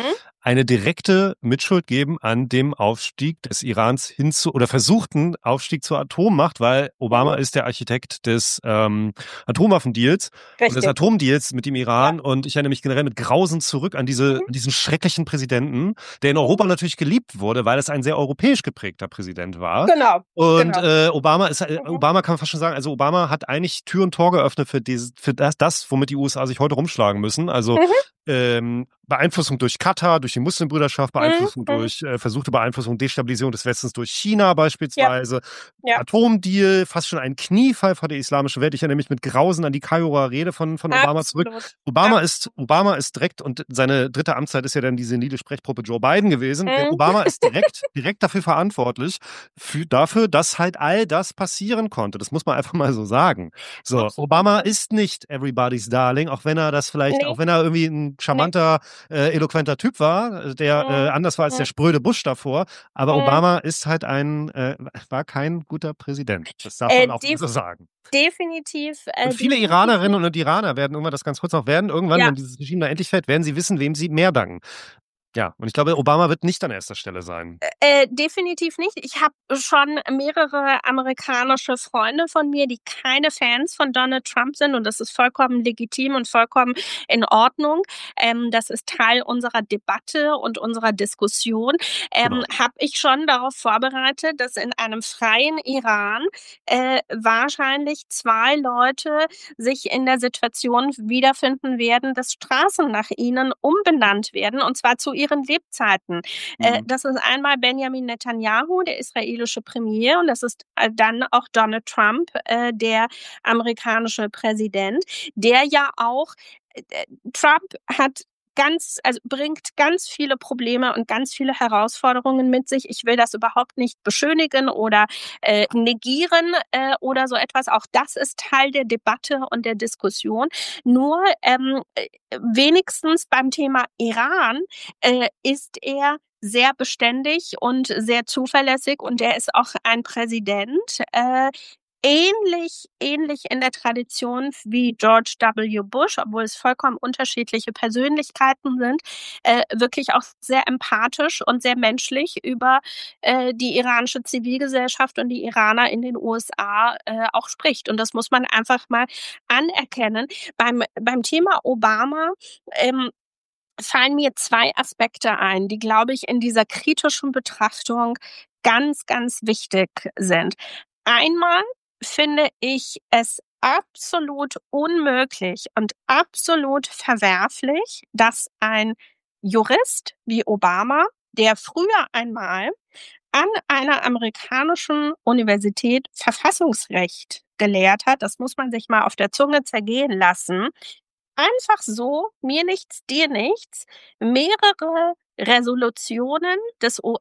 eine direkte Mitschuld geben an dem Aufstieg des Irans hin zu, oder versuchten Aufstieg zur Atommacht, weil Obama Mhm. ist der Architekt des ähm, Atomwaffendeals und des Richtig. Atomdeals mit dem Ja. Iran. Und ich erinnere mich generell mit Grausen zurück an diese, Mhm. an diesen schrecklichen Präsidenten, der in Europa Mhm. natürlich geliebt wurde, weil es ein sehr europäisch geprägter Präsident war. Genau, Und genau. äh, Obama ist, äh, Mhm. Obama kann man fast schon sagen, also Obama hat eigentlich Tür und Tor geöffnet für dieses, für das, das, womit die U S A sich heute rumschlagen müssen. Also Mhm. ähm, Beeinflussung durch Katar, durch die Muslimbrüderschaft, Mhm. Beeinflussung Mhm. durch, äh, versuchte Beeinflussung, Destabilisierung des Westens durch China Ja, beispielsweise. ja, Atomdeal, fast schon ein Kniefall vor der islamischen Welt. Ich erinnere mich mit Grausen an die Kairoer Rede von, von Obama zurück. absolut. Obama ist, Absolut. Obama ist direkt, und seine dritte Amtszeit ist ja dann diese niedliche Sprechpuppe Joe Biden gewesen. Der Mhm. Obama ist direkt, direkt dafür verantwortlich, für, dafür, dass halt all das passieren konnte. Das muss man einfach mal so sagen. So, Absolut. Obama ist nicht everybody's darling, auch wenn er das vielleicht, Ne, auch wenn er irgendwie ein ne. charmanter, äh, eloquenter Typ war, der äh, Mhm. anders war als der Mhm. spröde Bush davor. Aber Mhm. Obama ist halt ein, äh, war kein guter Präsident. Das darf Äh, man auch mal def so sagen. definitiv, Und äh, viele definitiv Iranerinnen nicht. und Iraner werden irgendwann, das ganz kurz noch, werden irgendwann, Ja. wenn dieses Regime da endlich fällt, werden sie wissen, wem sie mehr danken. Ja, und ich glaube, Obama wird nicht an erster Stelle sein. Äh, definitiv nicht. Ich habe schon mehrere amerikanische Freunde von mir, die keine Fans von Donald Trump sind und das ist vollkommen legitim und vollkommen in Ordnung. Ähm, das ist Teil unserer Debatte und unserer Diskussion. Ähm, Genau. habe ich schon darauf vorbereitet, dass in einem freien Iran äh, wahrscheinlich zwei Leute sich in der Situation wiederfinden werden, dass Straßen nach ihnen umbenannt werden, und zwar zu ihren Lebzeiten. Äh, Mhm. das ist einmal Benjamin Netanyahu, der israelische Premier, und das ist äh, dann auch Donald Trump, äh, der amerikanische Präsident, der ja auch äh, Trump hat ganz, also bringt ganz viele Probleme und ganz viele Herausforderungen mit sich. Ich will das überhaupt nicht beschönigen oder äh, negieren äh, oder so etwas. Auch das ist Teil der Debatte und der Diskussion. Nur ähm, äh, wenigstens beim Thema Iran äh, ist er sehr beständig und sehr zuverlässig und er ist auch ein Präsident, äh, ähnlich, ähnlich in der Tradition wie George W. Bush, obwohl es vollkommen unterschiedliche Persönlichkeiten sind, äh, wirklich auch sehr empathisch und sehr menschlich über äh, die iranische Zivilgesellschaft und die Iraner in den U S A äh, auch spricht. Und das muss man einfach mal anerkennen. Beim, beim Thema Obama ähm, fallen mir zwei Aspekte ein, die, glaube ich, in dieser kritischen Betrachtung ganz, ganz wichtig sind. Einmal finde ich es absolut unmöglich und absolut verwerflich, dass ein Jurist wie Obama, der früher einmal an einer amerikanischen Universität Verfassungsrecht gelehrt hat, das muss man sich mal auf der Zunge zergehen lassen, einfach so, mir nichts, dir nichts, mehrere Resolutionen des U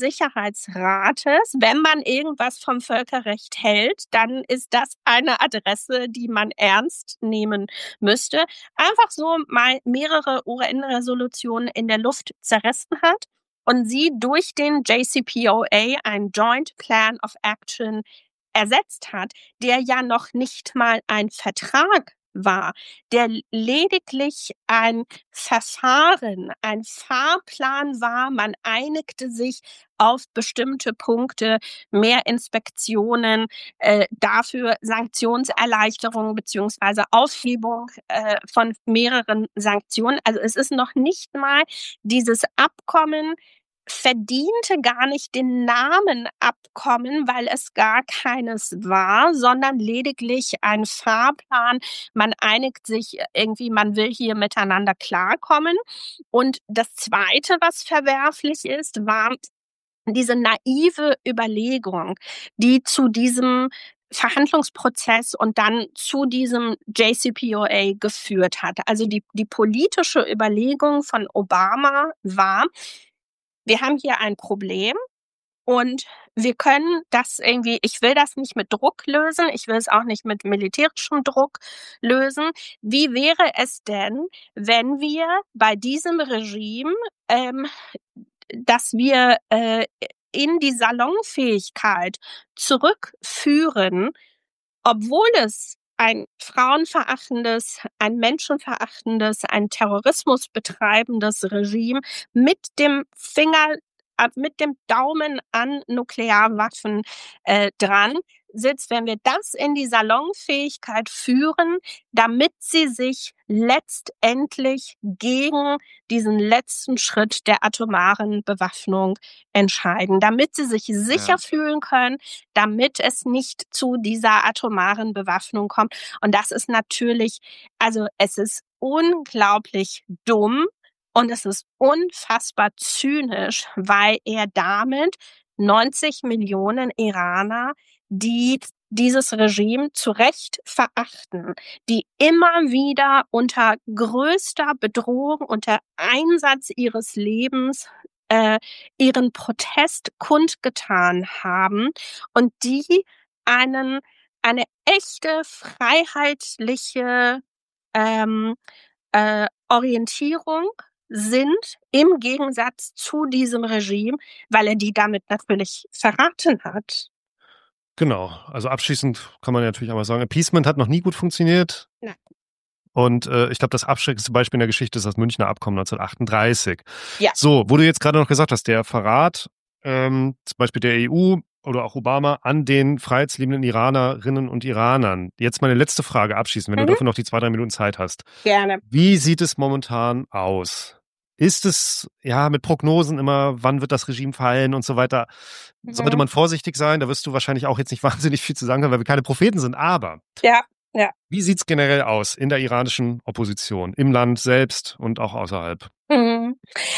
N-Sicherheitsrates, wenn man irgendwas vom Völkerrecht hält, dann ist das eine Adresse, die man ernst nehmen müsste, einfach so mal mehrere U N-Resolutionen in der Luft zerrissen hat und sie durch den J C P O A, ein Joint Plan of Action, ersetzt hat, der ja noch nicht mal ein Vertrag war, der lediglich ein Verfahren, ein Fahrplan war. Man einigte sich auf bestimmte Punkte, mehr Inspektionen, äh, dafür Sanktionserleichterung beziehungsweise Aufhebung äh, von mehreren Sanktionen. Also es ist noch nicht mal dieses Abkommen verdiente gar nicht den Namen Abkommen, weil es gar keines war, sondern lediglich ein Fahrplan. Man einigt sich irgendwie, man will hier miteinander klarkommen. Und das Zweite, was verwerflich ist, war diese naive Überlegung, die zu diesem Verhandlungsprozess und dann zu diesem J C P O A geführt hat. Also die, die politische Überlegung von Obama war, wir haben hier ein Problem und wir können das irgendwie, ich will das nicht mit Druck lösen, ich will es auch nicht mit militärischem Druck lösen. Wie wäre es denn, wenn wir bei diesem Regime, ähm, dass wir äh, in die Salonfähigkeit zurückführen, obwohl es ein frauenverachtendes, ein menschenverachtendes, ein Terrorismus betreibendes Regime mit dem Finger, äh, mit dem Daumen an Nuklearwaffen äh, dran sitzt, wenn wir das in die Salonfähigkeit führen, damit sie sich letztendlich gegen diesen letzten Schritt der atomaren Bewaffnung entscheiden, damit sie sich sicher Ja. fühlen können, damit es nicht zu dieser atomaren Bewaffnung kommt. Und das ist natürlich, also es ist unglaublich dumm und es ist unfassbar zynisch, weil er damit neunzig Millionen Iraner, die dieses Regime zu Recht verachten, die immer wieder unter größter Bedrohung, unter Einsatz ihres Lebens äh, ihren Protest kundgetan haben und die einen eine echte freiheitliche ähm, äh, Orientierung sind im Gegensatz zu diesem Regime, weil er die damit natürlich verraten hat. Genau. Also abschließend kann man natürlich einmal sagen, Appeasement hat noch nie gut funktioniert. Nein. Und äh, ich glaube, das abschreckendste Beispiel in der Geschichte ist das Münchner Abkommen neunzehnhundertachtunddreißig. Ja. So, wo du jetzt gerade noch gesagt hast, der Verrat, ähm, zum Beispiel der E U oder auch Obama an den freiheitsliebenden Iranerinnen und Iranern. Jetzt meine letzte Frage abschließend, wenn Mhm. du dafür noch die zwei, drei Minuten Zeit hast. Gerne. Wie sieht es momentan aus? Ist es, ja, mit Prognosen immer, wann wird das Regime fallen und so weiter, sollte Mhm. man vorsichtig sein? Da wirst du wahrscheinlich auch jetzt nicht wahnsinnig viel zu sagen können, weil wir keine Propheten sind, aber Ja, ja. wie sieht's generell aus in der iranischen Opposition, im Land selbst und auch außerhalb? Mhm.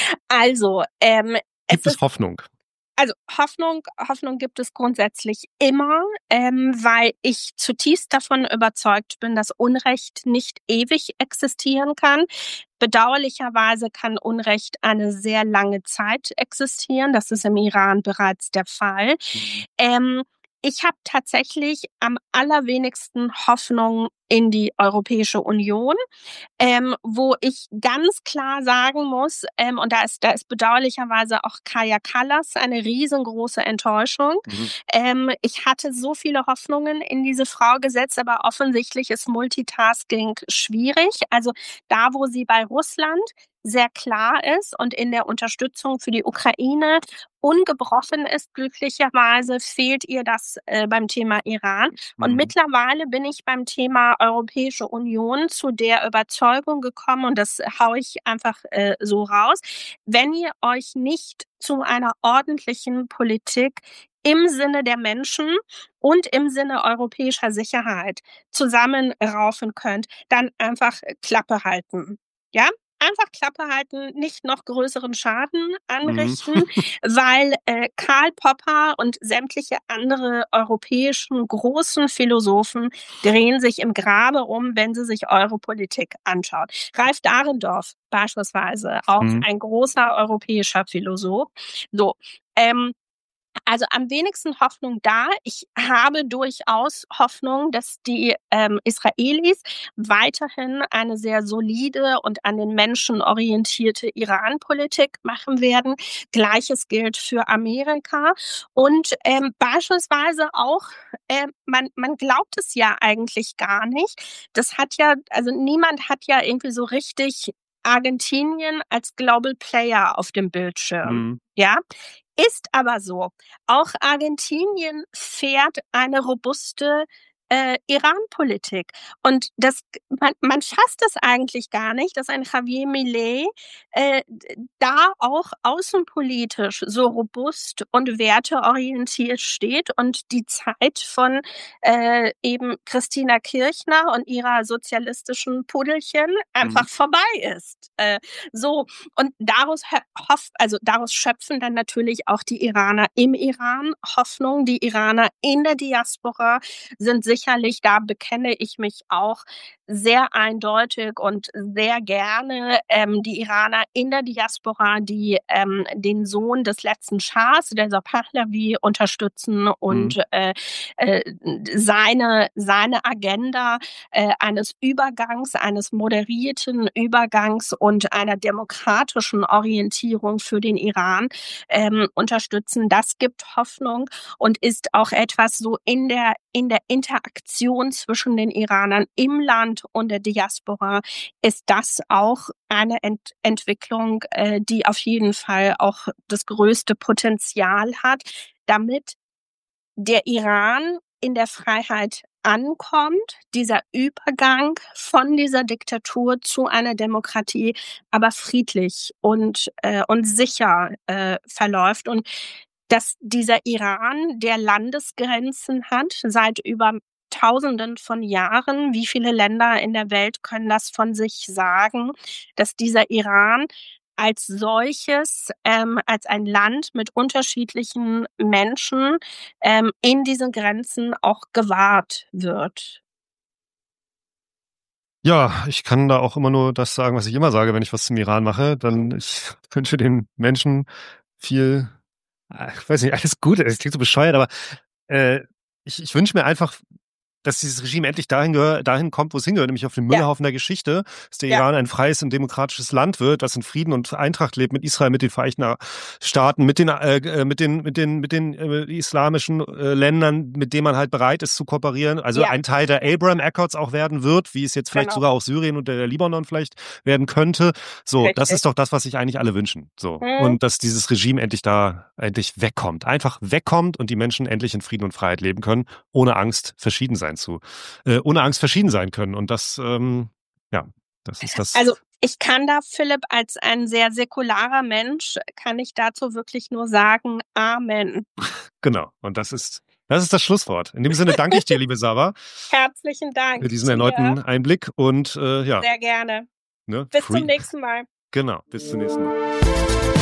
Also, ähm, es Gibt es ist Hoffnung? Also Hoffnung Hoffnung gibt es grundsätzlich immer, ähm, weil ich zutiefst davon überzeugt bin, dass Unrecht nicht ewig existieren kann. Bedauerlicherweise kann Unrecht eine sehr lange Zeit existieren. Das ist im Iran bereits der Fall. Mhm. Ähm, ich habe tatsächlich am allerwenigsten Hoffnung in die Europäische Union, ähm, wo ich ganz klar sagen muss, ähm, und da ist, da ist bedauerlicherweise auch Kaja Kallas eine riesengroße Enttäuschung. Mhm. Ähm, ich hatte so viele Hoffnungen in diese Frau gesetzt, aber offensichtlich ist Multitasking schwierig. Also da, wo sie bei Russland sehr klar ist und in der Unterstützung für die Ukraine ungebrochen ist, glücklicherweise fehlt ihr das äh, beim Thema Iran. Und Mhm. mittlerweile bin ich beim Thema Europäische Union zu der Überzeugung gekommen, und das haue ich einfach äh, so raus, wenn ihr euch nicht zu einer ordentlichen Politik im Sinne der Menschen und im Sinne europäischer Sicherheit zusammenraufen könnt, dann einfach Klappe halten. Ja? Einfach Klappe halten, nicht noch größeren Schaden anrichten, Mhm. weil äh, Karl Popper und sämtliche andere europäischen großen Philosophen drehen sich im Grabe um, wenn sie sich eure Politik anschauen. Ralf Dahrendorf beispielsweise, auch Mhm. ein großer europäischer Philosoph. So, ähm, also am wenigsten Hoffnung da. Ich habe durchaus Hoffnung, dass die ähm, Israelis weiterhin eine sehr solide und an den Menschen orientierte Iran-Politik machen werden. Gleiches gilt für Amerika. Und ähm, beispielsweise auch, äh, man, man glaubt es ja eigentlich gar nicht. Das hat ja, also niemand hat ja irgendwie so richtig Argentinien als Global Player auf dem Bildschirm. Mhm. Ja, ist aber so. Auch Argentinien fährt eine robuste äh, Iran-Politik. Und das, man, man fasst es eigentlich gar nicht, dass ein Javier Milei äh, da auch außenpolitisch so robust und werteorientiert steht und die Zeit von äh, eben Christina Kirchner und ihrer sozialistischen Pudelchen einfach Mhm. vorbei ist. Äh, so, und daraus hofft, also daraus schöpfen dann natürlich auch die Iraner im Iran Hoffnung. Die Iraner in der Diaspora sind sicherlich, da bekenne ich mich auch, sehr eindeutig und sehr gerne ähm, die Iraner in der Diaspora, die ähm, den Sohn des letzten Schahs, Reza Pahlavi, unterstützen und Mhm. äh, äh, seine, seine Agenda äh, eines Übergangs, eines moderierten Übergangs und einer demokratischen Orientierung für den Iran ähm, unterstützen. Das gibt Hoffnung und ist auch etwas so in der, in der Interaktion zwischen den Iranern im Land und der Diaspora, ist das auch eine Ent Entwicklung, äh, die auf jeden Fall auch das größte Potenzial hat, damit der Iran in der Freiheit ankommt, dieser Übergang von dieser Diktatur zu einer Demokratie, aber friedlich und, äh, und sicher äh, verläuft. Und dass dieser Iran, der Landesgrenzen hat, seit über Tausenden von Jahren, wie viele Länder in der Welt können das von sich sagen, dass dieser Iran als solches, ähm, als ein Land mit unterschiedlichen Menschen ähm, in diesen Grenzen auch gewahrt wird. Ja, ich kann da auch immer nur das sagen, was ich immer sage, wenn ich was zum Iran mache. Dann ich wünsche den Menschen viel, äh, ich weiß nicht, alles Gute. Es klingt so bescheuert, aber äh, ich, ich wünsche mir einfach, dass dieses Regime endlich dahin, gehör, dahin kommt, wo es hingehört, nämlich auf den Ja, Müllhaufen der Geschichte, dass der ja, Iran ein freies und demokratisches Land wird, das in Frieden und Eintracht lebt mit Israel, mit den Vereinigten Staaten, mit den, äh, mit den, mit den, mit den äh, islamischen äh, Ländern, mit denen man halt bereit ist zu kooperieren. Also ja, ein Teil der Abraham Accords auch werden wird, wie es jetzt vielleicht genau, sogar auch Syrien und der Libanon vielleicht werden könnte. So, das richtig. ist doch das, was sich eigentlich alle wünschen. So. Hm. Und dass dieses Regime endlich da, endlich wegkommt. Einfach wegkommt und die Menschen endlich in Frieden und Freiheit leben können, ohne Angst, verschieden sein zu äh, ohne Angst verschieden sein können. Und das, ähm, ja, das ist das. Also ich kann da, Philipp, als ein sehr säkularer Mensch, kann ich dazu wirklich nur sagen, Amen. Genau. Und das ist, das ist das Schlusswort. In dem Sinne danke ich dir, liebe Sava, Herzlichen für Dank diesen dir. erneuten Einblick und äh, ja, Sehr gerne. ne, Bis zum free. nächsten Mal. Genau, bis zum nächsten Mal.